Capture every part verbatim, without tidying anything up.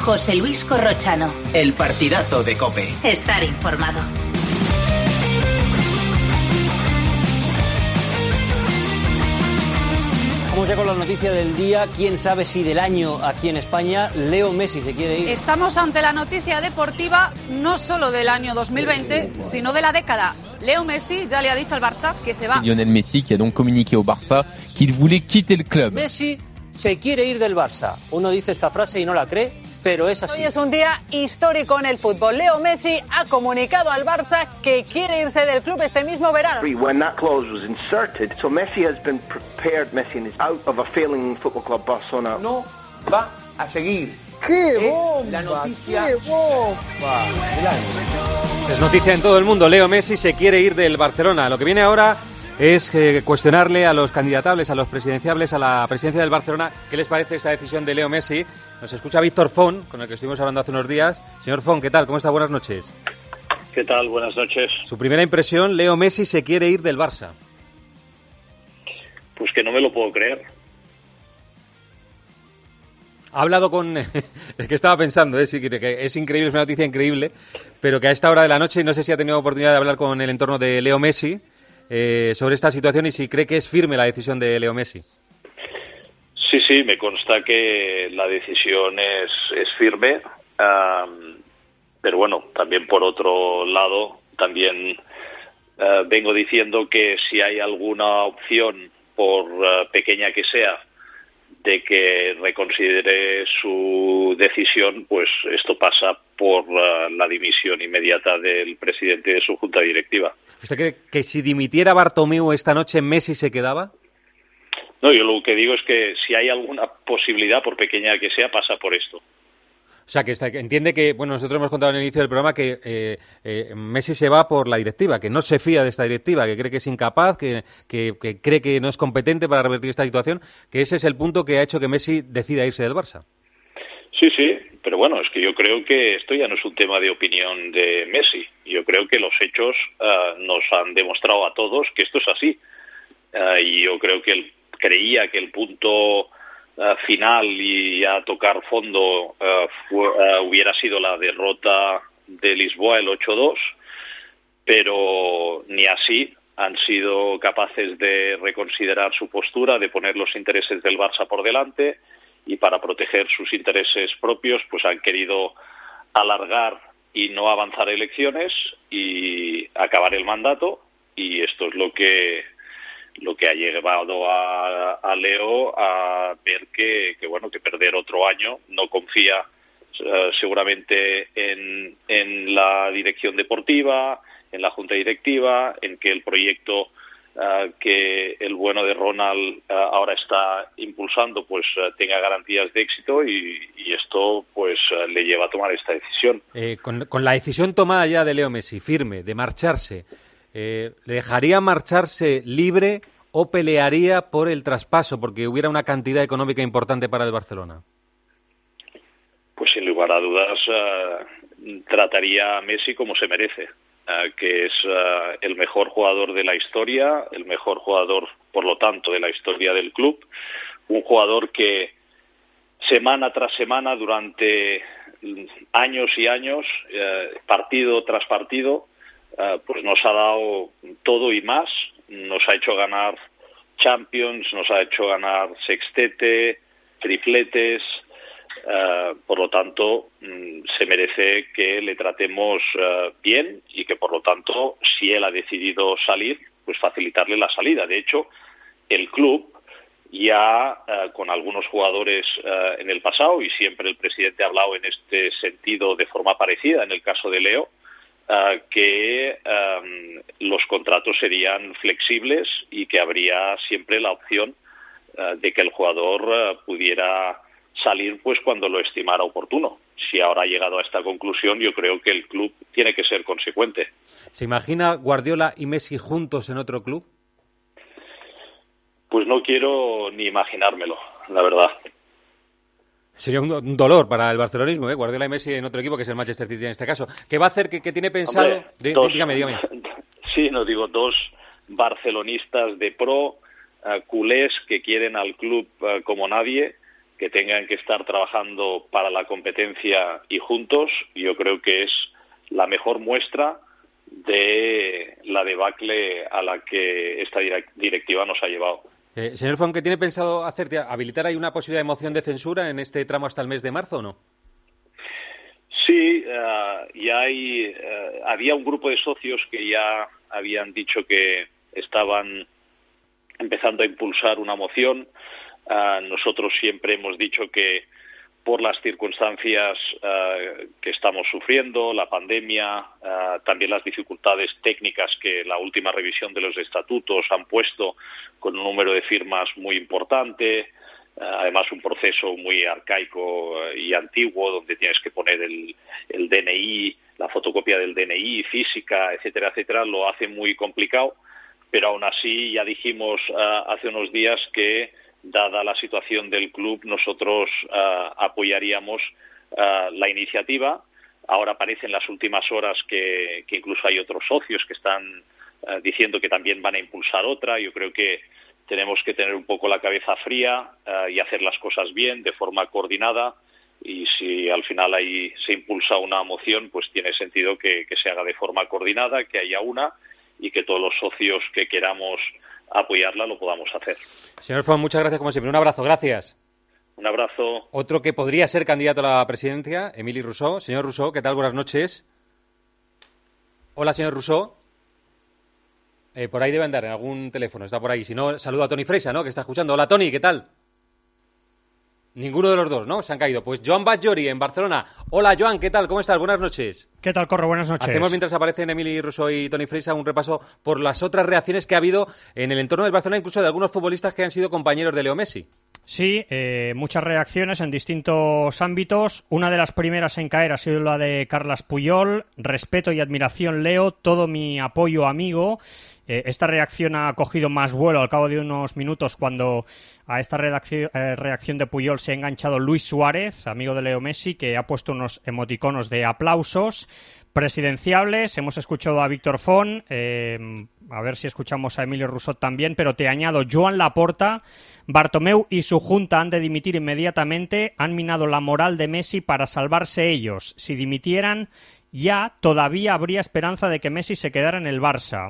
José Luis Corrochano. El partidazo de COPE. Estar informado. Vamos ya con la noticia del día, quién sabe si del año aquí en España. Leo Messi se quiere ir. Estamos ante la noticia deportiva no solo del año dos mil veinte, sino de la década. Leo Messi ya le ha dicho al Barça que se va. Lionel Messi qui a donc communiqué au Barça qu'il voulait quitter le club. Messi se quiere ir del Barça. Uno dice esta frase y no la cree, pero es así. Hoy es un día histórico en el fútbol. Leo Messi ha comunicado al Barça que quiere irse del club este mismo verano. When that clause was inserted, so Messi has been prepared. Messi is out of a failing football club Barcelona. No va a seguir. ¡Qué bomba! La noticia. ¡Qué bomba! Es noticia en todo el mundo. Leo Messi se quiere ir del Barcelona. Lo que viene ahora es eh, cuestionarle a los candidatables, a los presidenciables, a la presidencia del Barcelona, ¿qué les parece esta decisión de Leo Messi? Nos escucha Víctor Font, con el que estuvimos hablando hace unos días. Señor Font, ¿qué tal? ¿Cómo está? Buenas noches. ¿Qué tal? Buenas noches. Su primera impresión, Leo Messi se quiere ir del Barça. Pues que no me lo puedo creer. Ha hablado con... es que estaba pensando, ¿eh? Sí, que es increíble, es una noticia increíble, pero que a esta hora de la noche no sé si ha tenido oportunidad de hablar con el entorno de Leo Messi eh, sobre esta situación y si cree que es firme la decisión de Leo Messi. Sí, sí, me consta que la decisión es, es firme, um, pero bueno, también por otro lado, también uh, vengo diciendo que si hay alguna opción, por uh, pequeña que sea, de que reconsidere su decisión, pues esto pasa por uh, la dimisión inmediata del presidente de su junta directiva. ¿Usted cree que si dimitiera Bartomeu esta noche, Messi se quedaba? No, yo lo que digo es que si hay alguna posibilidad, por pequeña que sea, pasa por esto. O sea, que está, entiende que, bueno, nosotros hemos contado en el inicio del programa que eh, eh, Messi se va por la directiva, que no se fía de esta directiva, que cree que es incapaz, que, que, que cree que no es competente para revertir esta situación, que ese es el punto que ha hecho que Messi decida irse del Barça. Sí, sí, pero bueno, es que yo creo que esto ya no es un tema de opinión de Messi. Yo creo que los hechos uh, nos han demostrado a todos que esto es así. Uh, y yo creo que él creía que el punto Uh, final y a tocar fondo uh, fue, uh, hubiera sido la derrota de Lisboa el ocho dos, pero ni así han sido capaces de reconsiderar su postura, de poner los intereses del Barça por delante, y para proteger sus intereses propios pues han querido alargar y no avanzar elecciones y acabar el mandato, y esto es lo que lo que ha llevado a, a Leo a ver que, que bueno que perder otro año. No confía uh, seguramente en, en la dirección deportiva, en la junta directiva, en que el proyecto uh, que el bueno de Ronald uh, ahora está impulsando pues uh, tenga garantías de éxito, y, y esto pues uh, le lleva a tomar esta decisión. Eh, con, con la decisión tomada ya de Leo Messi, firme, de marcharse, Eh, ¿le dejaría marcharse libre o pelearía por el traspaso porque hubiera una cantidad económica importante para el Barcelona? Pues sin lugar a dudas uh, trataría a Messi como se merece, uh, que es uh, el mejor jugador de la historia, el mejor jugador, por lo tanto, de la historia del club, un jugador que semana tras semana, durante años y años, uh, partido tras partido, Uh, pues nos ha dado todo y más, nos ha hecho ganar Champions, nos ha hecho ganar sextete, tripletes, uh, por lo tanto mm, se merece que le tratemos uh, bien, y que por lo tanto, si él ha decidido salir, pues facilitarle la salida. De hecho, el club ya uh, con algunos jugadores uh, en el pasado, y siempre el presidente ha hablado en este sentido de forma parecida en el caso de Leo, Uh, que um, los contratos serían flexibles y que habría siempre la opción uh, de que el jugador uh, pudiera salir pues cuando lo estimara oportuno. Si ahora ha llegado a esta conclusión, yo creo que el club tiene que ser consecuente. ¿Se imagina Guardiola y Messi juntos en otro club? Pues no quiero ni imaginármelo, la verdad. Sería un, un dolor para el barcelonismo, ¿eh? Guardiola y Messi en otro equipo, que es el Manchester City en este caso. ¿Qué va a hacer? ¿Qué, qué tiene pensado? Hombre, de, dos, dígame, dígame. Sí, no digo, dos barcelonistas de pro, uh, culés que quieren al club uh, como nadie, que tengan que estar trabajando para la competencia y juntos, yo creo que es la mejor muestra de la debacle a la que esta directiva nos ha llevado. Eh, señor Font, ¿qué tiene pensado hacer? ¿Habilitar ahí una posibilidad de moción de censura en este tramo hasta el mes de marzo o no? Sí, uh, ya hay, uh, había un grupo de socios que ya habían dicho que estaban empezando a impulsar una moción. Uh, nosotros siempre hemos dicho que por las circunstancias uh, que estamos sufriendo, la pandemia, uh, también las dificultades técnicas que la última revisión de los estatutos han puesto con un número de firmas muy importante, uh, además un proceso muy arcaico uh, y antiguo donde tienes que poner el, el D N I, la fotocopia del D N I, física, etcétera, etcétera, lo hace muy complicado, pero aún así ya dijimos uh, hace unos días que dada la situación del club, nosotros uh, apoyaríamos uh, la iniciativa. Ahora parece en las últimas horas que, que incluso hay otros socios que están uh, diciendo que también van a impulsar otra. Yo creo que tenemos que tener un poco la cabeza fría uh, y hacer las cosas bien, de forma coordinada. Y si al final ahí se impulsa una moción, pues tiene sentido que, que se haga de forma coordinada, que haya una y que todos los socios que queramos apoyarla lo podamos hacer. Señor Font, muchas gracias como siempre. Un abrazo, gracias. Un abrazo. Otro que podría ser candidato a la presidencia, Émile Rousseau. Señor Rousseau, ¿qué tal? Buenas noches. Hola, señor Rousseau. Eh, por ahí debe andar, en algún teléfono, está por ahí. Si no, saludo a Toni Freixa, ¿no?, que está escuchando. Hola, Toni, ¿qué tal? Ninguno de los dos, ¿no? Se han caído. Pues Joan Batllori, en Barcelona. Hola, Joan, ¿qué tal? ¿Cómo estás? Buenas noches. ¿Qué tal, Corro? Buenas noches. Hacemos, mientras aparecen Émile Rousseau y Toni Freixa, un repaso por las otras reacciones que ha habido en el entorno del Barcelona, incluso de algunos futbolistas que han sido compañeros de Leo Messi. Sí, eh, muchas reacciones en distintos ámbitos. Una de las primeras en caer ha sido la de Carles Puyol. Respeto y admiración, Leo. Todo mi apoyo, amigo. Eh, esta reacción ha cogido más vuelo al cabo de unos minutos cuando a esta redacción, eh, reacción de Puyol se ha enganchado Luis Suárez, amigo de Leo Messi, que ha puesto unos emoticonos de aplausos presidenciables. Hemos escuchado a Víctor Font, eh, a ver si escuchamos a Émile Rousseau también, pero te añado, Joan Laporta, Bartomeu y su junta han de dimitir inmediatamente, han minado la moral de Messi para salvarse ellos. Si dimitieran, ya todavía habría esperanza de que Messi se quedara en el Barça.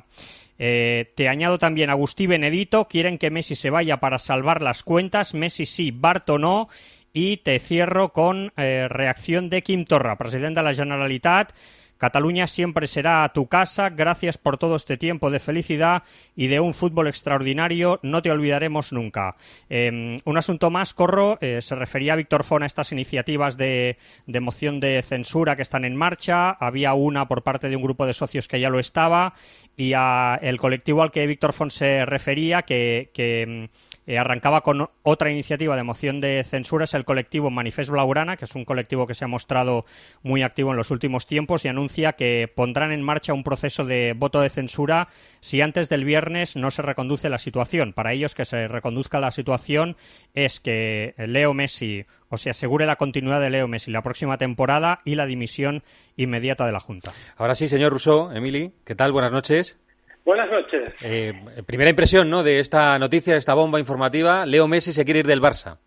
Eh, te añado también Agustí Benedito, quieren que Messi se vaya para salvar las cuentas, Messi sí, Barto no. Y te cierro con eh, reacción de Quim Torra, presidente de la Generalitat. Cataluña siempre será tu casa, gracias por todo este tiempo de felicidad y de un fútbol extraordinario, no te olvidaremos nunca. Eh, un asunto más, Corro, eh, se refería a Víctor Font a estas iniciativas de, de moción de censura que están en marcha, había una por parte de un grupo de socios que ya lo estaba, y a el colectivo al que Víctor Font se refería, que... que Eh, arrancaba con otra iniciativa de moción de censura, es el colectivo Manifest Blaugrana, que es un colectivo que se ha mostrado muy activo en los últimos tiempos y anuncia que pondrán en marcha un proceso de voto de censura si antes del viernes no se reconduce la situación. Para ellos, que se reconduzca la situación es que Leo Messi, o se asegure la continuidad de Leo Messi la próxima temporada y la dimisión inmediata de la Junta. Ahora sí, señor Rousseau, Émile, ¿qué tal? Buenas noches. Buenas noches. Eh, primera impresión, ¿no?, de esta noticia, de esta bomba informativa. Leo Messi se quiere ir del Barça.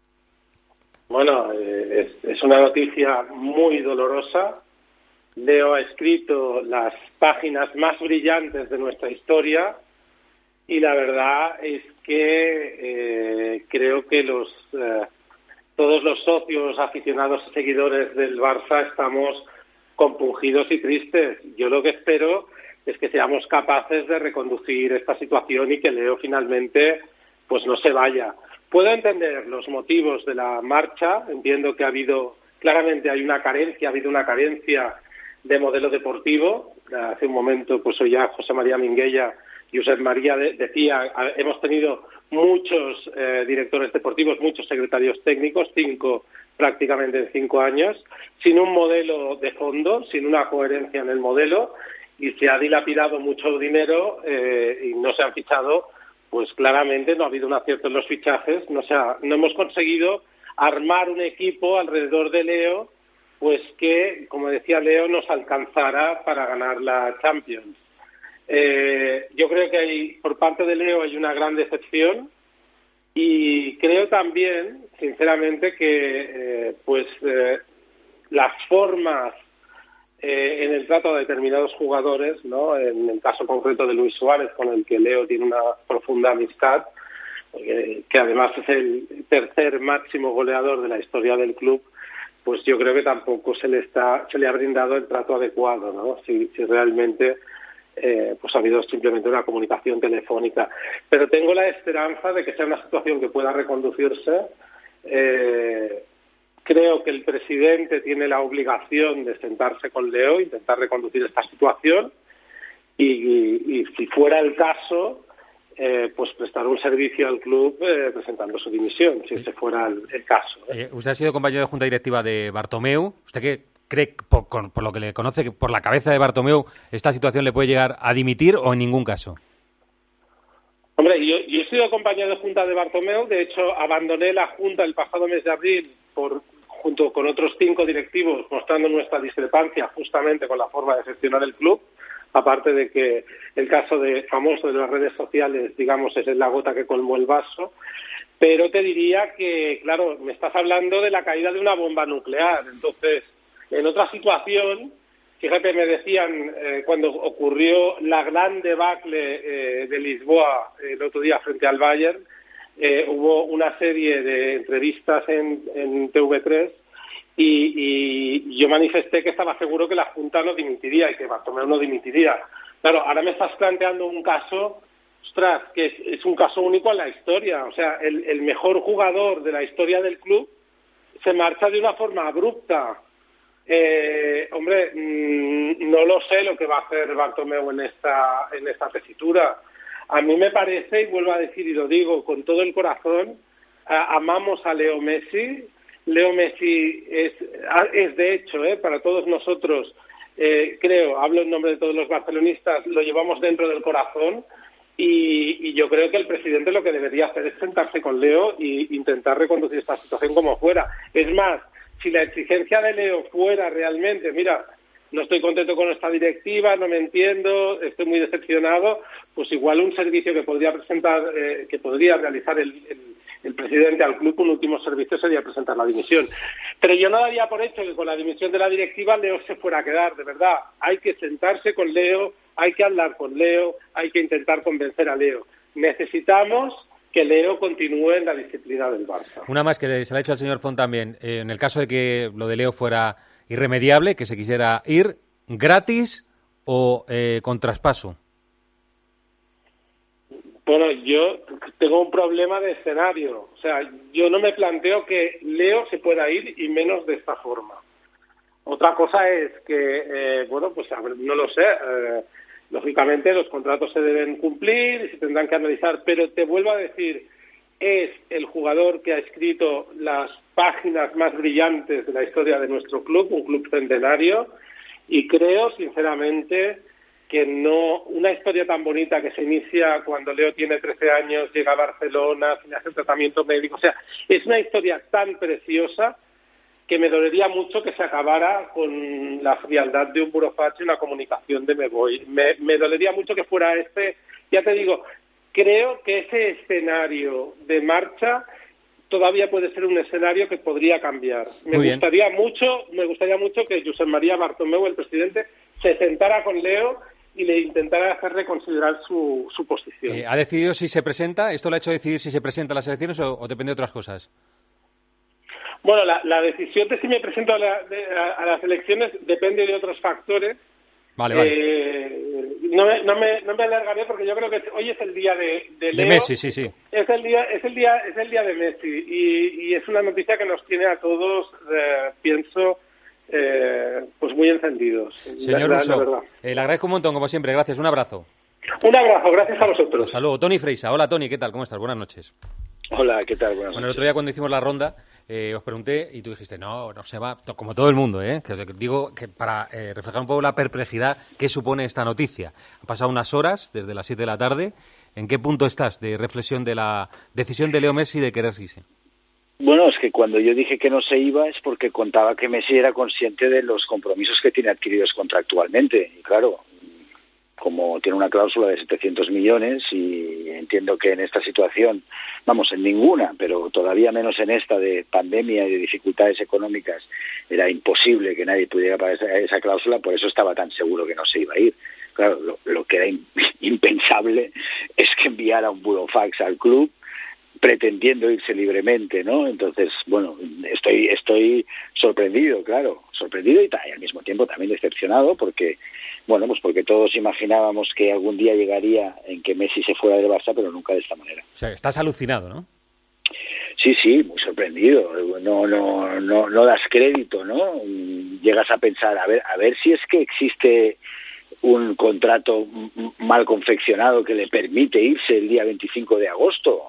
Bueno, eh, es, es una noticia muy dolorosa. Leo ha escrito las páginas más brillantes de nuestra historia y la verdad es que eh, creo que los eh, todos los socios, aficionados y seguidores del Barça estamos compungidos y tristes. Yo lo que espero es que seamos capaces de reconducir esta situación y que Leo finalmente pues no se vaya. Puedo entender los motivos de la marcha, entiendo que ha habido, claramente hay una carencia, ha habido una carencia de modelo deportivo. Hace un momento pues hoy ya José María Minguella y Josep María de, decía, hemos tenido muchos eh, directores deportivos, muchos secretarios técnicos, cinco prácticamente en cinco años, sin un modelo de fondo, sin una coherencia en el modelo, y se ha dilapidado mucho dinero eh, y no se han fichado, pues claramente no ha habido un acierto en los fichajes, no se ha, no hemos conseguido armar un equipo alrededor de Leo, pues que, como decía Leo, nos alcanzara para ganar la Champions. Eh, yo creo que hay, por parte de Leo hay una gran decepción, Y creo también, sinceramente, que eh, pues eh, las formas eh, en el trato a determinados jugadores, ¿no? En el caso concreto de Luis Suárez, con el que Leo tiene una profunda amistad, eh, que además es el tercer máximo goleador de la historia del club, pues yo creo que tampoco se le está se le ha brindado el trato adecuado, ¿no? Si, si realmente eh, pues ha habido simplemente una comunicación telefónica. Pero tengo la esperanza de que sea una situación que pueda reconducirse. Eh, creo que el presidente tiene la obligación de sentarse con Leo, intentar reconducir esta situación y, y, y si fuera el caso, Eh, pues prestar un servicio al club eh, presentando su dimisión, si ese fuera el, el caso. ¿eh? Eh, usted ha sido compañero de junta directiva de Bartomeu. ¿Usted qué cree, por, con, por lo que le conoce, que por la cabeza de Bartomeu esta situación le puede llegar a dimitir o en ningún caso? Hombre, yo, yo he sido compañero de junta de Bartomeu. De hecho, abandoné la junta el pasado mes de abril por junto con otros cinco directivos, mostrando nuestra discrepancia justamente con la forma de gestionar el club. Aparte de que el caso de famoso de las redes sociales, digamos, es la gota que colmó el vaso, pero te diría que, claro, me estás hablando de la caída de una bomba nuclear. Entonces, en otra situación, fíjate, me decían eh, cuando ocurrió la gran debacle eh, de Lisboa eh, el otro día frente al Bayern, eh, hubo una serie de entrevistas en, en T V tres Y, y yo manifesté que estaba seguro que la Junta no dimitiría y que Bartomeu no dimitiría. Claro, ahora me estás planteando un caso, ostras, que es, es un caso único en la historia. O sea, el, el mejor jugador de la historia del club se marcha de una forma abrupta. Eh, hombre, mmm, no lo sé lo que va a hacer Bartomeu en esta, en esta tesitura. A mí me parece, y vuelvo a decir y lo digo con todo el corazón, a, amamos a Leo Messi. Leo Messi es, es de hecho, eh, para todos nosotros, eh, creo, hablo en nombre de todos los barcelonistas, lo llevamos dentro del corazón y, y yo creo que el presidente lo que debería hacer es sentarse con Leo e intentar reconducir esta situación como fuera. Es más, si la exigencia de Leo fuera realmente, mira, no estoy contento con esta directiva, no me entiendo, estoy muy decepcionado, pues igual un servicio que podría presentar, eh, que podría realizar el, el el presidente al club, un último servicio sería presentar la dimisión. Pero yo no daría por hecho que con la dimisión de la directiva Leo se fuera a quedar, de verdad. Hay que sentarse con Leo, hay que hablar con Leo, hay que intentar convencer a Leo. Necesitamos que Leo continúe en la disciplina del Barça. Una más que se le ha hecho al señor Font también. Eh, en el caso de que lo de Leo fuera irremediable, que se quisiera ir, ¿gratis o eh, con traspaso? Bueno, yo tengo un problema de escenario. O sea, yo no me planteo que Leo se pueda ir y menos de esta forma. Otra cosa es que, eh, bueno, pues a ver, no lo sé. Eh, lógicamente los contratos se deben cumplir y se tendrán que analizar. Pero te vuelvo a decir, es el jugador que ha escrito las páginas más brillantes de la historia de nuestro club, un club centenario. Y creo, sinceramente, que no, una historia tan bonita que se inicia cuando Leo tiene trece años, llega a Barcelona, se le hace tratamiento médico, o sea, es una historia tan preciosa que me dolería mucho que se acabara con la frialdad de un burofax y una comunicación de me voy. Me, me dolería mucho que fuera este, ya te digo, creo que ese escenario de marcha todavía puede ser un escenario que podría cambiar. Me Muy gustaría bien. mucho, me gustaría mucho que Josep María Bartomeu, el presidente, se sentara con Leo y le intentara hacer reconsiderar su, su posición. Eh, ¿Ha decidido si se presenta? ¿Esto le ha hecho decidir si se presenta a las elecciones o, o depende de otras cosas? Bueno, la, la decisión de si me presento a, la, de, a, a las elecciones depende de otros factores. Vale, vale. Eh, no, me, no, me, no me alargaré porque yo creo que hoy es el día de, de Leo. De Messi, sí, sí. Es el día, es el día, es el día de Messi y, y es una noticia que nos tiene a todos, eh, pienso, eh, pues muy encendidos. Señor la, Russo, la eh, le agradezco un montón, como siempre. Gracias, un abrazo. Un abrazo, gracias a vosotros. Hasta luego. Tony Freisa. Hola, Tony, ¿qué tal? ¿Cómo estás? Buenas noches. Hola, ¿qué tal? Buenas Bueno, el noches. otro día cuando hicimos la ronda eh, os pregunté y tú dijiste, no, no se va, como todo el mundo, ¿eh? Que digo que para eh, reflejar un poco la perplejidad que supone esta noticia. Han pasado unas horas, desde las siete de la tarde. ¿En qué punto estás de reflexión de la decisión de Leo Messi de querer irse? Bueno, es que cuando yo dije que no se iba es porque contaba que Messi era consciente de los compromisos que tiene adquiridos contractualmente. Y claro, como tiene una cláusula de setecientos millones y entiendo que en esta situación, vamos, en ninguna, pero todavía menos en esta de pandemia y de dificultades económicas, era imposible que nadie pudiera pagar esa, esa cláusula, por eso estaba tan seguro que no se iba a ir. Claro, lo, lo que era in, impensable es que enviara un burofax al club pretendiendo irse libremente, ¿no? Entonces, bueno, estoy estoy sorprendido, claro, sorprendido y, y al mismo tiempo también decepcionado porque, bueno, pues porque todos imaginábamos que algún día llegaría en que Messi se fuera del Barça, pero nunca de esta manera. O sea, estás alucinado, ¿no? Sí, sí, muy sorprendido. No, no, no, no das crédito, ¿no? Llegas a pensar, a ver, a ver si es que existe un contrato mal confeccionado que le permite irse el día veinticinco de agosto.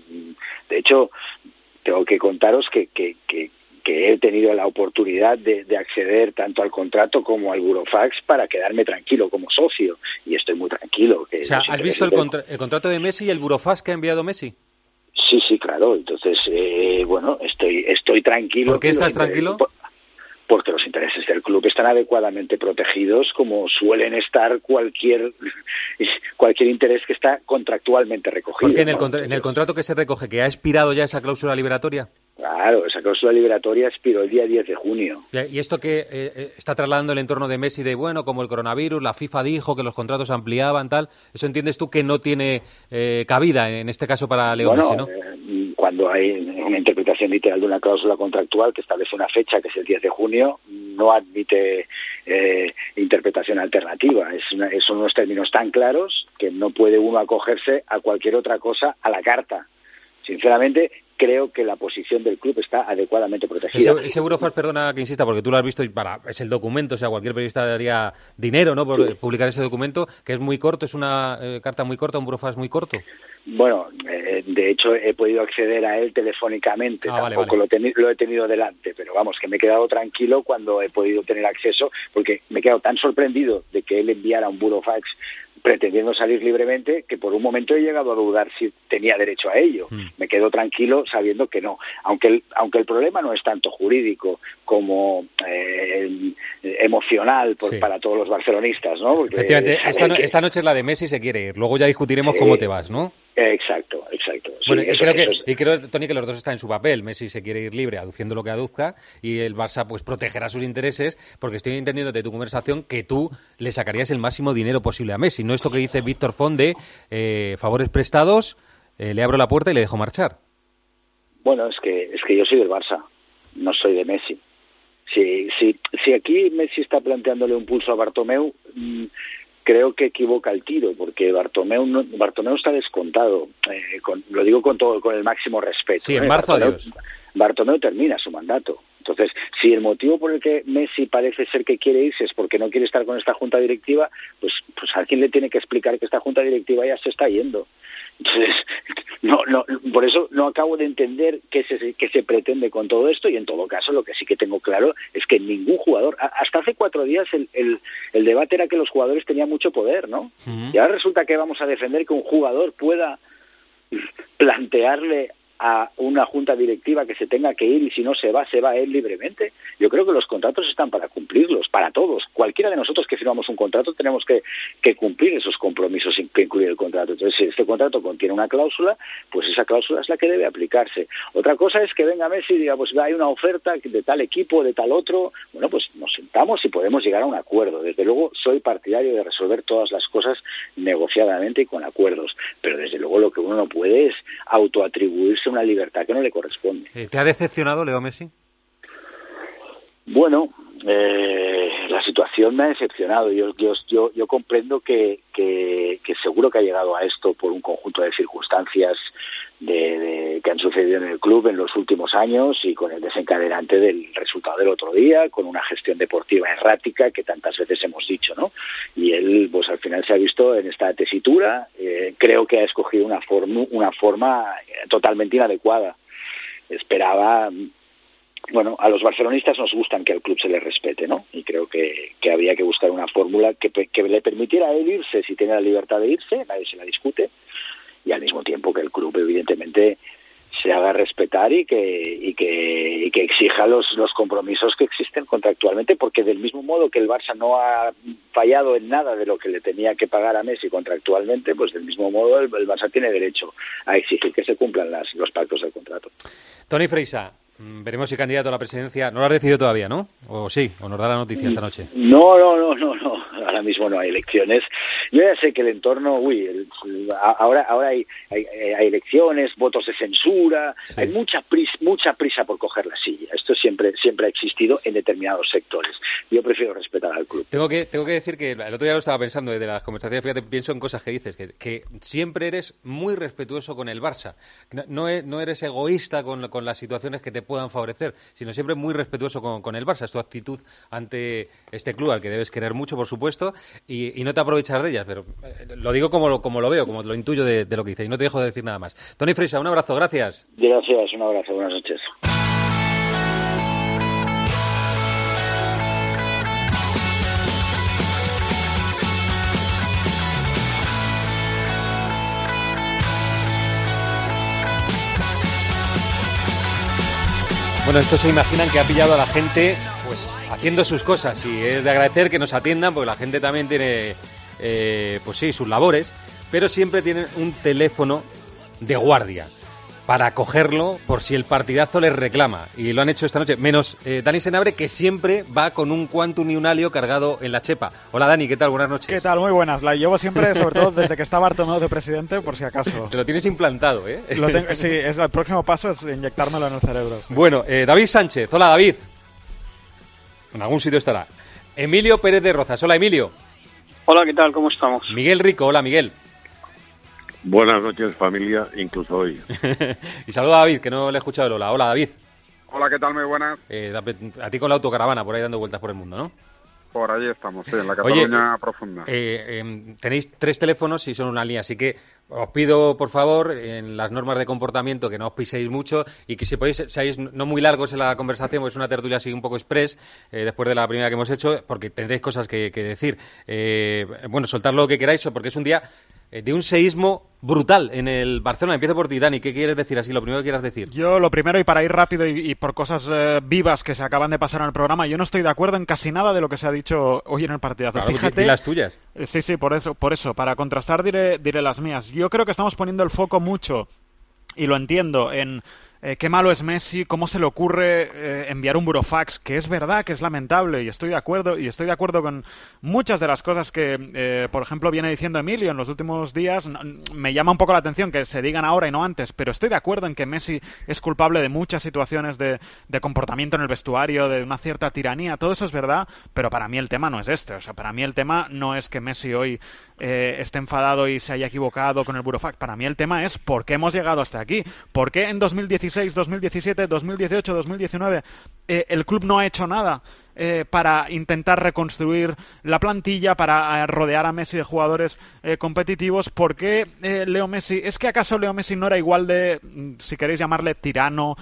De hecho, tengo que contaros que, que, que, que he tenido la oportunidad de, de acceder tanto al contrato como al burofax para quedarme tranquilo como socio, y estoy muy tranquilo. Que o sea, ¿has visto el, contra el contrato de Messi y el burofax que ha enviado Messi? Sí, sí, claro. Entonces, eh, bueno, estoy estoy tranquilo. ¿Por qué estás tranquilo? Porque los intereses del club están adecuadamente protegidos, como suelen estar cualquier cualquier interés que está contractualmente recogido. Porque en el, ¿no? contra en el contrato que se recoge, que ha expirado ya esa cláusula liberatoria. Claro, esa cláusula liberatoria expiró el día diez de junio. Y esto que eh, está trasladando el entorno de Messi de, bueno, como el coronavirus, la FIFA dijo que los contratos se ampliaban, tal, ¿eso entiendes tú que no tiene eh, cabida en este caso para Leo bueno, Messi, no? Eh, cuando hay una interpretación literal de una cláusula contractual que establece una fecha, que es el diez de junio, no admite eh, interpretación alternativa. Es una, son unos términos tan claros que no puede uno acogerse a cualquier otra cosa a la carta. Sinceramente, creo que la posición del club está adecuadamente protegida. Ese, ese burofax, perdona que insista, porque tú lo has visto y para es el documento, o sea, cualquier periodista daría dinero, ¿no?, por sí. publicar ese documento, que es muy corto, es una eh, carta muy corta, un burofax muy corto. Bueno, eh, de hecho he podido acceder a él telefónicamente, ah, tampoco vale, vale. Lo, lo he tenido delante, pero vamos, que me he quedado tranquilo cuando he podido tener acceso, porque me he quedado tan sorprendido de que él enviara un burofax pretendiendo salir libremente, que por un momento he llegado a dudar si tenía derecho a ello. Mm. Me quedo tranquilo sabiendo que no. Aunque el, aunque el problema no es tanto jurídico como eh, emocional por, sí. para todos los barcelonistas, ¿no? Porque, efectivamente, esta, no, que... esta noche es la de Messi se quiere ir. Luego ya discutiremos sí. cómo te vas, ¿no? Exacto, exacto. Bueno, sí, y, eso, creo que, es... y creo, Toni, que los dos están en su papel. Messi se quiere ir libre, aduciendo lo que aduzca, y el Barça pues protegerá sus intereses, porque estoy entendiendo de tu conversación que tú le sacarías el máximo dinero posible a Messi. No esto que dice Víctor Font de eh, favores prestados, eh, le abro la puerta y le dejo marchar. Bueno, es que es que yo soy del Barça, no soy de Messi. Si, si, si aquí Messi está planteándole un pulso a Bartomeu, mmm, creo que equivoca el tiro, porque Bartomeu, no, Bartomeu está descontado. Eh, con, lo digo con todo, con el máximo respeto. Sí, en ¿eh? marzo, Bartomeu, adiós. Bartomeu termina su mandato. Entonces, si el motivo por el que Messi parece ser que quiere irse es porque no quiere estar con esta junta directiva, pues, pues alguien le tiene que explicar que esta junta directiva ya se está yendo. Entonces, no, no, por eso no acabo de entender qué se, qué se pretende con todo esto, y en todo caso lo que sí que tengo claro es que ningún jugador, hasta hace cuatro días el, el, el debate era que los jugadores tenían mucho poder, ¿no? Uh-huh. Y ahora resulta que vamos a defender que un jugador pueda plantearle a una junta directiva que se tenga que ir, y si no se va, se va él libremente. Yo creo que los contratos están para cumplirlos, para todos. Cualquiera de nosotros que firmamos un contrato tenemos que, que cumplir esos compromisos que incluye el contrato. Entonces, si este contrato contiene una cláusula, pues esa cláusula es la que debe aplicarse. Otra cosa es que venga Messi y diga, pues hay una oferta de tal equipo, de tal otro. Bueno, pues nos sentamos y podemos llegar a un acuerdo. Desde luego, soy partidario de resolver todas las cosas negociadamente y con acuerdos. Pero desde luego lo que uno no puede es autoatribuirse una libertad que no le corresponde. ¿Te ha decepcionado Leo Messi? Bueno, eh, la situación me ha decepcionado. Yo, yo, yo, yo comprendo que, que, que seguro que ha llegado a esto por un conjunto de circunstancias de, de, que han sucedido en el club en los últimos años, y con el desencadenante del resultado del otro día, con una gestión deportiva errática que tantas veces hemos dicho, ¿no? Y él, pues al final se ha visto en esta tesitura. Eh, creo que ha escogido una forma, una forma totalmente inadecuada. Esperaba... Bueno, a los barcelonistas nos gustan que al club se le respete, ¿no? Y creo que, que había que buscar una fórmula que, que le permitiera a él irse si tiene la libertad de irse, nadie se la discute, y al mismo tiempo que el club, evidentemente, se haga respetar y que y que, y que exija los, los compromisos que existen contractualmente, porque del mismo modo que el Barça no ha fallado en nada de lo que le tenía que pagar a Messi contractualmente, pues del mismo modo el, el Barça tiene derecho a exigir que se cumplan las, los pactos del contrato. Toni Freixa, veremos si candidato a la presidencia. No lo has decidido todavía, ¿no? O sí, o nos da la noticia esta noche. No, no, no, no, no. Ahora mismo no hay elecciones. Yo ya sé que el entorno, uy, el, ahora ahora hay, hay, hay elecciones, votos de censura, sí. Hay mucha prisa, mucha prisa por coger la silla. Esto siempre siempre ha existido en determinados sectores. Yo prefiero respetar al club. Tengo que tengo que decir que el otro día lo estaba pensando desde las conversaciones, fíjate, pienso en cosas que dices, que, que siempre eres muy respetuoso con el Barça. No, no, no eres egoísta con, con las situaciones que te puedan favorecer, sino siempre muy respetuoso con, con el Barça. Es tu actitud ante este club al que debes querer mucho, por supuesto, y, y no te aprovechas de ellas, pero eh, lo digo como lo, como lo veo, como lo intuyo de, de lo que dices, y no te dejo de decir nada más. Toni Freixa, un abrazo, gracias. Gracias, un abrazo, buenas noches. Bueno, esto se imaginan que ha pillado a la gente pues haciendo sus cosas, y es de agradecer que nos atiendan, porque la gente también tiene, eh, pues sí, sus labores, pero siempre tienen un teléfono de guardia para cogerlo por si el partidazo les reclama, y lo han hecho esta noche, menos eh, Dani Senabre, que siempre va con un Quantum y un Alio cargado en la chepa. Hola Dani, ¿qué tal? Buenas noches. ¿Qué tal? Muy buenas. La llevo siempre, sobre todo desde que está Bartomeu de presidente, por si acaso. Te lo tienes implantado, ¿eh? Lo tengo, sí, es, el próximo paso es inyectármelo en el cerebro. Sí. Bueno, eh, David Sánchez. Hola David. En algún sitio estará. Emilio Pérez de Rozas. Hola Emilio. Hola, ¿qué tal? ¿Cómo estamos? Miguel Rico. Hola Miguel. Buenas noches, familia, incluso hoy. Y saluda a David, que no le he escuchado el hola. Hola, David. Hola, ¿qué tal? Muy buenas. Eh, a ti con la autocaravana, por ahí dando vueltas por el mundo, ¿no? Por ahí estamos, sí, en la Cataluña Oye, profunda. Eh, eh, tenéis tres teléfonos y son una línea, así que os pido, por favor, en las normas de comportamiento, que no os piséis mucho y que si podéis, seáis no muy largos en la conversación, pues es una tertulia así un poco express, eh, después de la primera que hemos hecho, porque tendréis cosas que, que decir. Eh, bueno, soltad lo que queráis, porque es un día de un seísmo brutal en el Barcelona. Empiezo por ti, Dani. ¿Qué quieres decir así? Lo primero que quieras decir. Yo, lo primero, y para ir rápido y, y por cosas eh, vivas que se acaban de pasar en el programa, yo no estoy de acuerdo en casi nada de lo que se ha dicho hoy en el partidazo. Claro, Fíjate. ¿y las tuyas? Eh, sí, sí, por eso, por eso. Para contrastar diré, diré las mías. Yo creo que estamos poniendo el foco mucho, y lo entiendo, en Eh, qué malo es Messi, cómo se le ocurre eh, enviar un burofax, que es verdad que es lamentable, y estoy de acuerdo y estoy de acuerdo con muchas de las cosas que, eh, por ejemplo, viene diciendo Emilio en los últimos días. Me llama un poco la atención que se digan ahora y no antes, pero estoy de acuerdo en que Messi es culpable de muchas situaciones de, de comportamiento en el vestuario, de una cierta tiranía, todo eso es verdad, pero para mí el tema no es este. O sea, para mí el tema no es que Messi hoy eh, esté enfadado y se haya equivocado con el burofax. Para mí el tema es por qué hemos llegado hasta aquí, por qué en dos mil dieciséis, dos mil diecisiete, dos mil dieciocho, dos mil diecinueve eh, el club no ha hecho nada eh, para intentar reconstruir la plantilla, para eh, rodear a Messi de jugadores eh, competitivos. ¿Por qué eh, Leo Messi? ¿Es que acaso Leo Messi no era igual de, si queréis llamarle tirano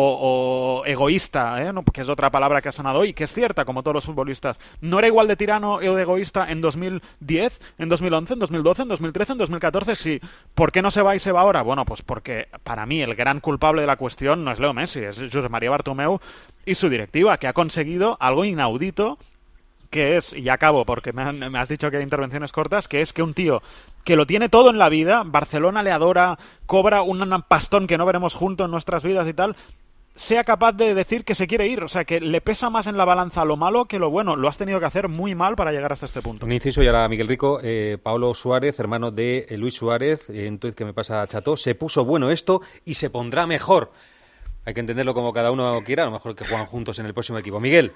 o, o egoísta, eh? ¿no? Porque es otra palabra que ha sonado hoy, que es cierta, como todos los futbolistas? ¿No era igual de tirano o de egoísta en dos mil diez, en dos mil once, en dos mil doce, en dos mil trece, en dos mil catorce? Sí. ¿Por qué no se va y se va ahora? Bueno, pues porque para mí el gran culpable de la cuestión no es Leo Messi, es Josep María Bartomeu y su directiva, que ha conseguido algo inaudito, que es, y acabo porque me, han, me has dicho que hay intervenciones cortas, que es que un tío que lo tiene todo en la vida, Barcelona le adora, cobra un pastón que no veremos juntos en nuestras vidas y tal, sea capaz de decir que se quiere ir. O sea, que le pesa más en la balanza lo malo que lo bueno. Lo has tenido que hacer muy mal para llegar hasta este punto. Un inciso, y ahora Miguel Rico. eh, Pablo Suárez, hermano de eh, Luis Suárez, eh, en tuit que me pasa Chato, se puso bueno esto y se pondrá mejor. Hay que entenderlo como cada uno quiera, a lo mejor que juegan juntos en el próximo equipo. Miguel.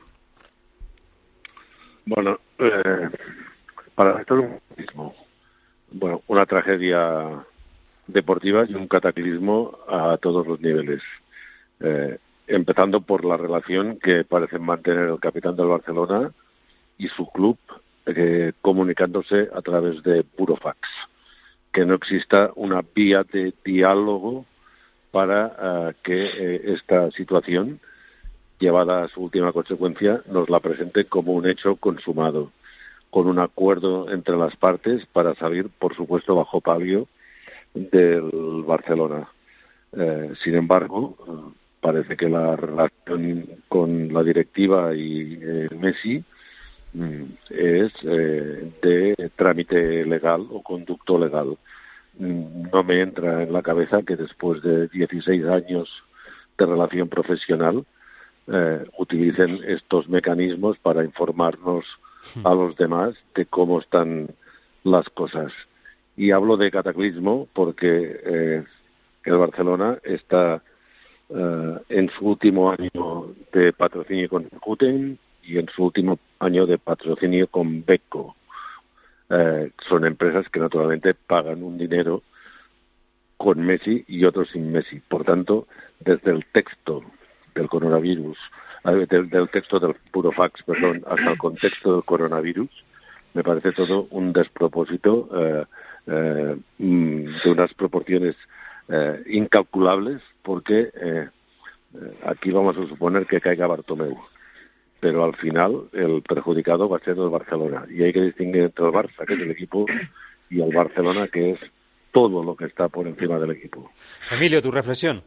Bueno, eh, para esto es un mismo. Bueno, una tragedia deportiva y un cataclismo a todos los niveles. Eh, empezando por la relación que parecen mantener el capitán del Barcelona y su club, eh, comunicándose a través de burofax. Que no exista una vía de diálogo para uh, que eh, esta situación, llevada a su última consecuencia, nos la presente como un hecho consumado, con un acuerdo entre las partes para salir, por supuesto, bajo palio del Barcelona. Eh, sin embargo, eh, parece que la relación con la directiva y eh, Messi mm, es eh, de trámite legal o conducto legal. Mm, no me entra en la cabeza que después de dieciséis años de relación profesional eh, utilicen estos mecanismos para informarnos a los demás de cómo están las cosas. Y hablo de cataclismo porque eh, el Barcelona está uh, en su último año de patrocinio con Rakuten y en su último año de patrocinio con Beko. Uh, son empresas que naturalmente pagan un dinero con Messi y otros sin Messi. Por tanto, desde el texto del coronavirus, uh, del, del texto del Burofax, perdón, hasta el contexto del coronavirus, me parece todo un despropósito uh, uh, de unas proporciones Eh, incalculables, porque eh, aquí vamos a suponer que caiga Bartomeu, pero al final el perjudicado va a ser el Barcelona, y hay que distinguir entre el Barça, que es el equipo, y el Barcelona, que es todo lo que está por encima del equipo. Emilio, tu reflexión.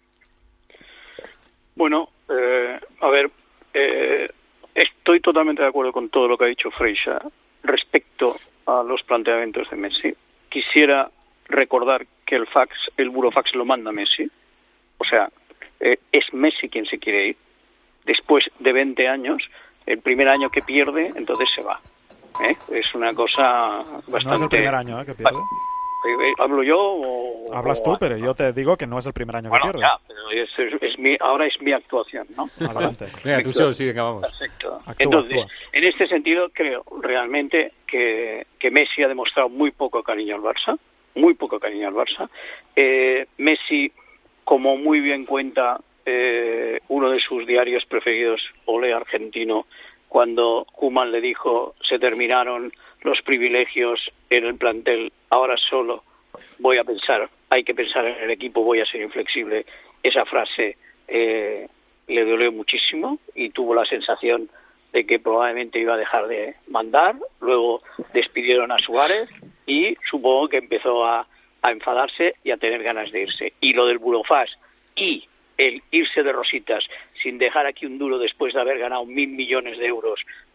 Bueno, eh, a ver, eh, estoy totalmente de acuerdo con todo lo que ha dicho Freixa respecto a los planteamientos de Messi. Quisiera recordar que el fax, el burofax lo manda Messi, o sea, eh, es Messi quien se quiere ir. Después de veinte años, el primer año que pierde, entonces se va. ¿Eh? Es una cosa bastante... No es el primer año ¿eh? que pierde. ¿Hablo yo o...? Hablas tú, pero yo te digo que no es el primer año bueno, que pierde. Ya, pero es, es, es mi, ahora es mi actuación, ¿no? Adelante. Mira, tú solo sigue, vamos. Perfecto. Actúa, Entonces, actúa. en este sentido, creo realmente que, que Messi ha demostrado muy poco cariño al Barça, muy poco cariño al Barça. Eh, Messi, como muy bien cuenta eh, uno de sus diarios preferidos, Olé Argentino, cuando Koeman le dijo se terminaron los privilegios en el plantel, ahora solo voy a pensar, hay que pensar en el equipo, voy a ser inflexible. Esa frase eh, le dolió muchísimo y tuvo la sensación de que probablemente iba a dejar de mandar. Luego despidieron a Suárez y supongo que empezó a, a enfadarse y a tener ganas de irse. Y lo del Burofax y el irse de rositas sin dejar aquí un duro después de haber ganado mil millones de euros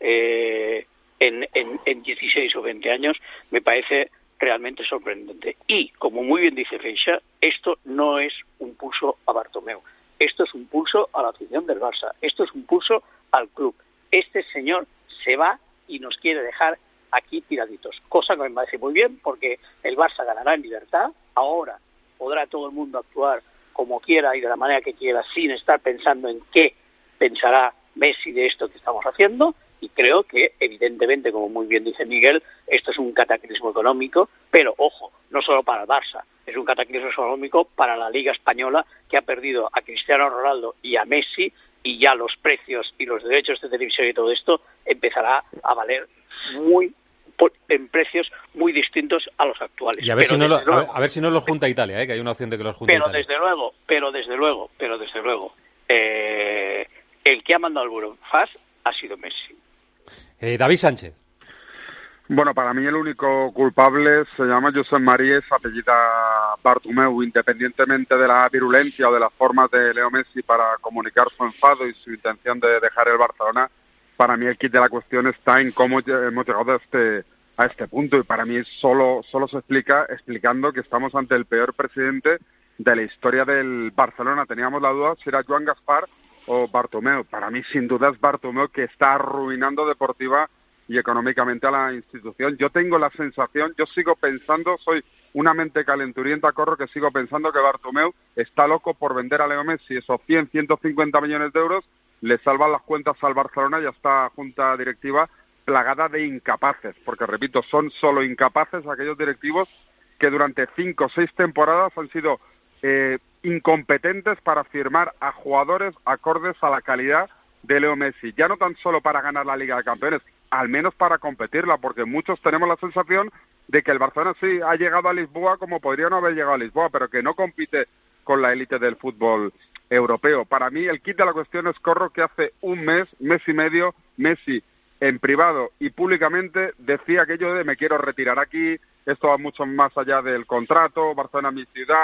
eh, en, en, en dieciséis o veinte años, me parece realmente sorprendente. Y, como muy bien dice Freixa, esto no es un pulso a Bartomeu. Esto es un pulso a la afición del Barça. Esto es un pulso al club. Este señor se va y nos quiere dejar aquí tiraditos, cosa que me parece muy bien porque el Barça ganará en libertad. Ahora podrá todo el mundo actuar como quiera y de la manera que quiera sin estar pensando en qué pensará Messi de esto que estamos haciendo, y creo que evidentemente, como muy bien dice Miguel, esto es un cataclismo económico, pero ojo, no solo para el Barça, es un cataclismo económico para la Liga Española, que ha perdido a Cristiano Ronaldo y a Messi, y ya los precios y los derechos de televisión y todo esto empezará a valer muy en precios muy distintos a los actuales. Y a ver, pero si no, lo, luego, a ver, a ver si no lo junta Italia, ¿eh? Que hay una opción de que los junte pero Italia. desde luego, pero desde luego, pero desde luego, eh, el que ha mandado el Burofax ha sido Messi. Eh, David Sánchez. Bueno, para mí el único culpable se llama Josep María, se apellida Bartomeu, independientemente de la virulencia o de las formas de Leo Messi para comunicar su enfado y su intención de dejar el Barcelona. Para mí el kit de la cuestión está en cómo hemos llegado a este a este punto, y para mí solo solo se explica explicando que estamos ante el peor presidente de la historia del Barcelona. Teníamos la duda si era Joan Gaspar o Bartomeu. Para mí sin duda es Bartomeu, que está arruinando deportiva y económicamente a la institución. Yo tengo la sensación, yo sigo pensando, soy una mente calenturienta, corro, que sigo pensando que Bartomeu está loco por vender a Leo Messi. Esos cien, ciento cincuenta millones de euros le salvan las cuentas al Barcelona y a esta junta directiva plagada de incapaces, porque repito, son solo incapaces aquellos directivos que durante cinco o seis temporadas han sido eh, incompetentes para firmar a jugadores acordes a la calidad de Leo Messi, ya no tan solo para ganar la Liga de Campeones, al menos para competirla, porque muchos tenemos la sensación de que el Barcelona sí ha llegado a Lisboa como podría no haber llegado a Lisboa, pero que no compite con la élite del fútbol europeo. Para mí el kit de la cuestión es, corro, que hace un mes, mes y medio, Messi en privado y públicamente decía aquello de me quiero retirar aquí, esto va mucho más allá del contrato, Barcelona mi ciudad,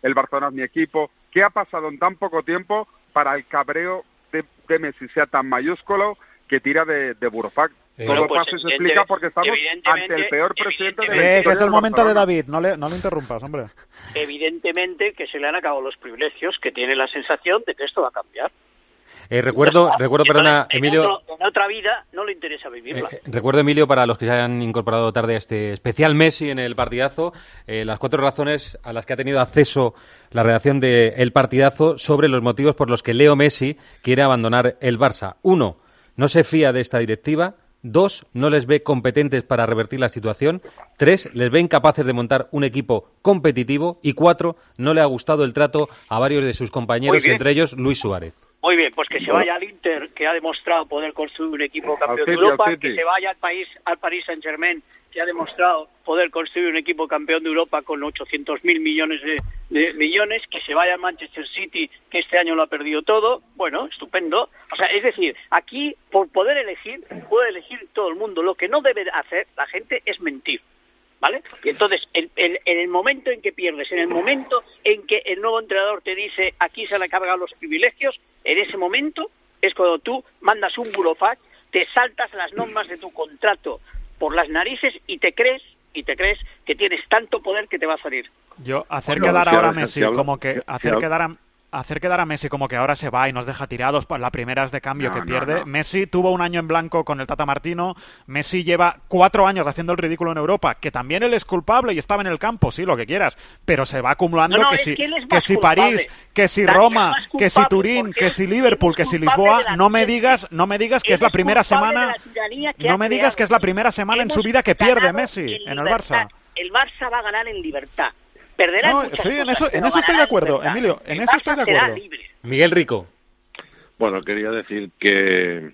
el Barcelona es mi equipo. ¿Qué ha pasado en tan poco tiempo para el cabreo de, de Messi sea tan mayúsculo que tira de, de Burofax? Eh, Todo pues, pasa y se explica porque estamos ante el peor presidente de la Eh, historia que es el del momento de Barcelona. David, no le, no le interrumpas, hombre. Evidentemente que se le han acabado los privilegios, que tiene la sensación de que esto va a cambiar. Eh, recuerdo, recuerdo, perdona, en Emilio. Otro, en otra vida no le interesa vivirla. Eh, recuerdo, Emilio, para los que se hayan incorporado tarde a este especial Messi en el partidazo, eh, las cuatro razones a las que ha tenido acceso la redacción de El Partidazo sobre los motivos por los que Leo Messi quiere abandonar el Barça. Uno, no se fía de esta directiva. Dos, no les ve competentes para revertir la situación. Tres, les ve incapaces de montar un equipo competitivo. Y cuatro, no le ha gustado el trato a varios de sus compañeros, entre ellos Luis Suárez. Muy bien, pues que se vaya al Inter, que ha demostrado poder construir un equipo campeón City, de Europa, al City. que se vaya al país, al Paris Saint-Germain, que ha demostrado poder construir un equipo campeón de Europa con ochocientos mil millones de, de millones, que se vaya al Manchester City, que este año lo ha perdido todo. Bueno, estupendo. O sea, es decir, aquí, por poder elegir, puede elegir todo el mundo. Lo que no debe hacer la gente es mentir. ¿Vale? Y entonces, en, en, en el momento en que pierdes, en el momento en que el nuevo entrenador te dice aquí se le han cargado los privilegios, en ese momento es cuando tú mandas un burofax, te saltas las normas de tu contrato por las narices y te crees y te crees que tienes tanto poder que te va a salir. Yo hacer Bueno, quedar si ahora a habla- Messi si habla- como que si hacer habla- quedar a hacer quedar a Messi como que ahora se va y nos deja tirados por las primeras de cambio No, que no, pierde. no. Messi tuvo un año en blanco con el Tata Martino. Messi lleva cuatro años haciendo el ridículo en Europa, que también él es culpable y estaba en el campo, sí, lo que quieras, pero se va acumulando No, no, que es si que él es que más si culpable. París, que si Dani, Roma, es más que si culpable Turín, porque que él- si él Liverpool, es que si culpable Lisboa, de la no me tiranía. digas, no me digas que Él es la es primera culpable de semana, la tiranía que no ha me digas creado. que es la primera semana en su Hemos vida que pierde ganado Messi en en el libertad. Barça. El Barça va a ganar en libertad. Perderá No, muchas sí, en cosas, eso- en pero eso estoy de ganará en acuerdo, libertad. Emilio, en El eso Barça estoy de será acuerdo. libre. Miguel Rico. Bueno, quería decir que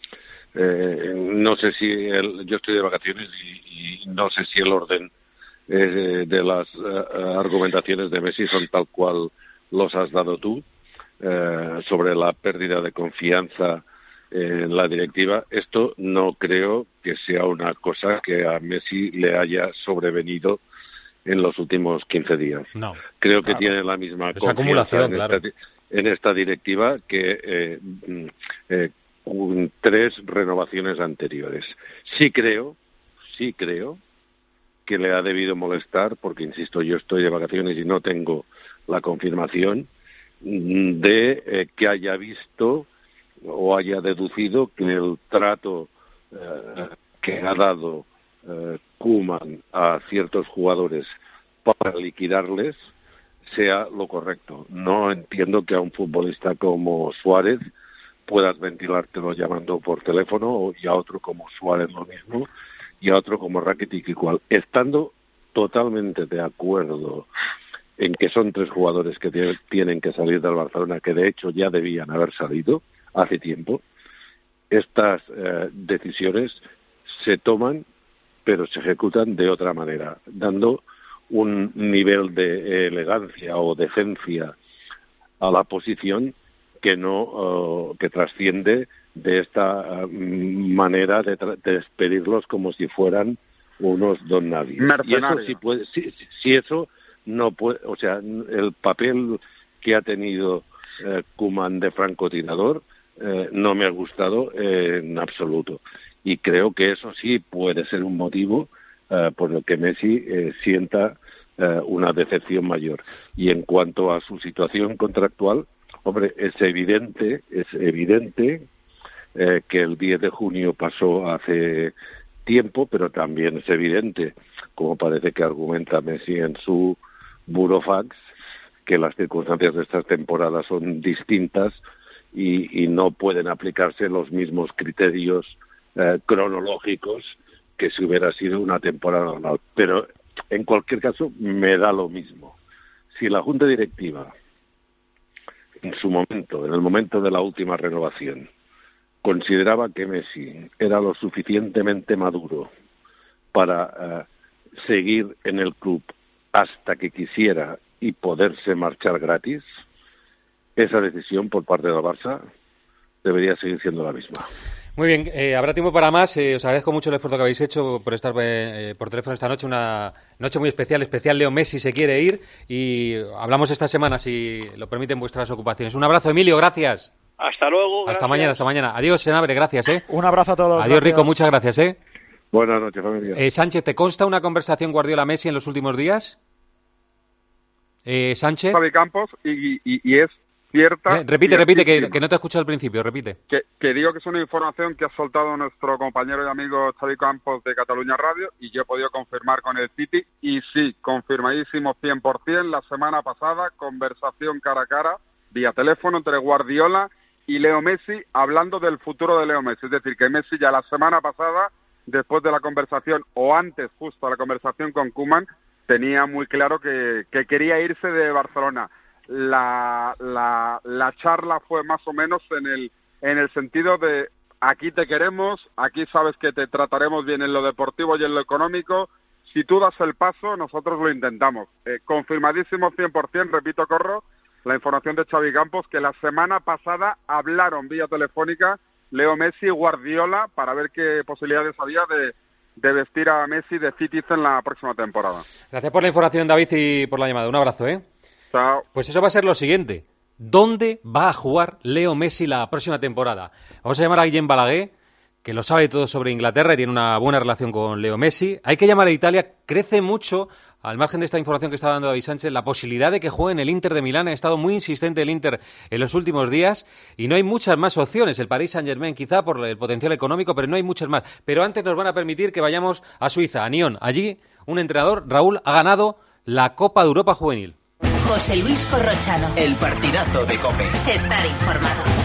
eh, no sé si el, yo estoy de vacaciones y, y no sé si el orden eh, de las eh, argumentaciones de Messi son tal cual los has dado tú eh, sobre la pérdida de confianza en la directiva. Esto no creo que sea una cosa que a Messi le haya sobrevenido en los últimos quince días. No. Creo que Claro. tiene la misma Esa confianza acumulación, en, claro. esta, en esta directiva que eh, mm, eh, un- tres renovaciones anteriores. Sí creo, sí creo que le ha debido molestar, porque insisto, yo estoy de vacaciones y no tengo la confirmación mm, de eh, que haya visto o haya deducido que el trato eh, que ha dado eh, Koeman a ciertos jugadores para liquidarles sea lo correcto. No entiendo que a un futbolista como Suárez puedas ventilártelo llamando por teléfono, y a otro como Suárez lo mismo, y a otro como Rakitic igual. Estando totalmente de acuerdo en que son tres jugadores que tienen, tienen que salir del Barcelona, que de hecho ya debían haber salido hace tiempo, estas eh, decisiones se toman pero se ejecutan de otra manera, dando un nivel de elegancia o decencia a la posición que no uh, que trasciende de esta uh, manera de, tra- de despedirlos como si fueran unos don nadie. Y eso Mercenarios. sí puede, si, si- si eso no puede, o sea, el papel que ha tenido eh, Koeman de francotirador eh, no me ha gustado eh, en absoluto. Y creo que eso sí puede ser un motivo eh, por el que Messi eh, sienta eh, una decepción mayor. Y en cuanto a su situación contractual, hombre, es evidente, es evidente eh, que el diez de junio pasó hace tiempo, pero también es evidente, como parece que argumenta Messi en su burofax, que las circunstancias de estas temporadas son distintas y, y no pueden aplicarse los mismos criterios eh, cronológicos que si hubiera sido una temporada normal. Pero en cualquier caso me da lo mismo. Si la Junta Directiva en su momento, en el momento de la última renovación, consideraba que Messi era lo suficientemente maduro para eh, seguir en el club hasta que quisiera y poderse marchar gratis, esa decisión por parte del Barça debería seguir siendo la misma. Muy bien, eh, habrá tiempo para más. Eh, os agradezco mucho el esfuerzo que habéis hecho por estar eh, por teléfono esta noche, una noche muy especial, especial Leo Messi se quiere ir y hablamos esta semana, si lo permiten vuestras ocupaciones. Un abrazo, Emilio, gracias. Hasta luego. Hasta gracias. mañana, hasta mañana. Adiós, Senabre, gracias. ¿eh? Un abrazo a todos. Adiós, gracias. Rico, muchas gracias. ¿eh? Buenas noches, familia. Eh, Sánchez, ¿te consta una conversación Guardiola-Messi en los últimos días? Eh, Sánchez. Xavi Campos y, y, y es cierta. Eh, repite, repite, que, que no te he escuchado al principio, repite. Que, que digo que es una información que ha soltado nuestro compañero y amigo Xavi Campos de Cataluña Radio y yo he podido confirmar con el City y sí, confirmadísimo cien por ciento la semana pasada, conversación cara a cara, vía teléfono entre Guardiola y Leo Messi, hablando del futuro de Leo Messi. Es decir, que Messi ya la semana pasada, después de la conversación o antes justo la conversación con Koeman, tenía muy claro que, que quería irse de Barcelona. La, la, la charla fue más o menos en el, en el sentido de aquí te queremos, aquí sabes que te trataremos bien en lo deportivo y en lo económico, si tú das el paso nosotros lo intentamos. Eh, confirmadísimo cien por ciento, repito, corro, la información de Xavi Campos, que la semana pasada hablaron vía telefónica Leo Messi y Guardiola para ver qué posibilidades había de, de vestir a Messi de Citizen la próxima temporada. Gracias por la información, David, y por la llamada. Un abrazo, ¿eh? Chao. Pues eso va a ser lo siguiente. ¿Dónde va a jugar Leo Messi la próxima temporada? Vamos a llamar a Guillem Balaguer, que lo sabe todo sobre Inglaterra y tiene una buena relación con Leo Messi. Hay que llamar a Italia. Crece mucho, al margen de esta información que está dando David Sánchez, la posibilidad de que juegue en el Inter de Milán. Ha estado muy insistente el Inter en los últimos días y no hay muchas más opciones. El Paris Saint-Germain quizá por el potencial económico, pero no hay muchas más. Pero antes nos van a permitir que vayamos a Suiza, a Nyon. Allí un entrenador, Raúl, ha ganado la Copa de Europa Juvenil. José Luis Corrochano. El partidazo de COPE. Estar informado.